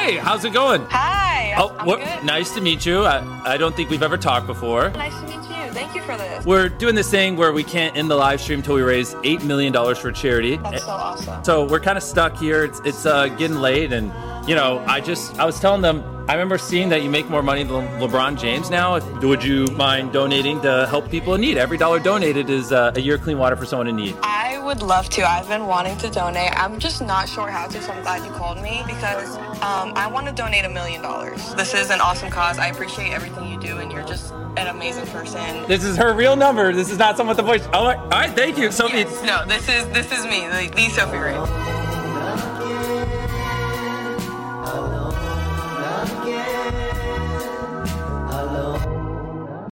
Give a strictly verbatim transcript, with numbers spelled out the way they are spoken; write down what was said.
Hi, how's it going? Hi. Oh, I'm what- good. nice to meet you. I, I don't think we've ever talked before. Nice to meet you. Thank you for this. We're doing this thing where we can't end the live stream until we raise eight million dollars for charity. That's so awesome. So we're kind of stuck here. It's it's uh, getting late, and you know, I just I was telling them I remember seeing that you make more money than LeBron James now. If, would you mind donating to help people in need? Every dollar donated is uh, a year of clean water for someone in need. I would love to. I've been wanting to donate. I'm just not sure how to, so I'm glad you called me because um, I want to donate a million dollars. This is an awesome cause. I appreciate everything you do, and you're just an amazing person. This is her real number. This is not someone with the voice. Oh, all right, thank you, Sophie. Yes, no, this is this is me, the, the Sophie Ray.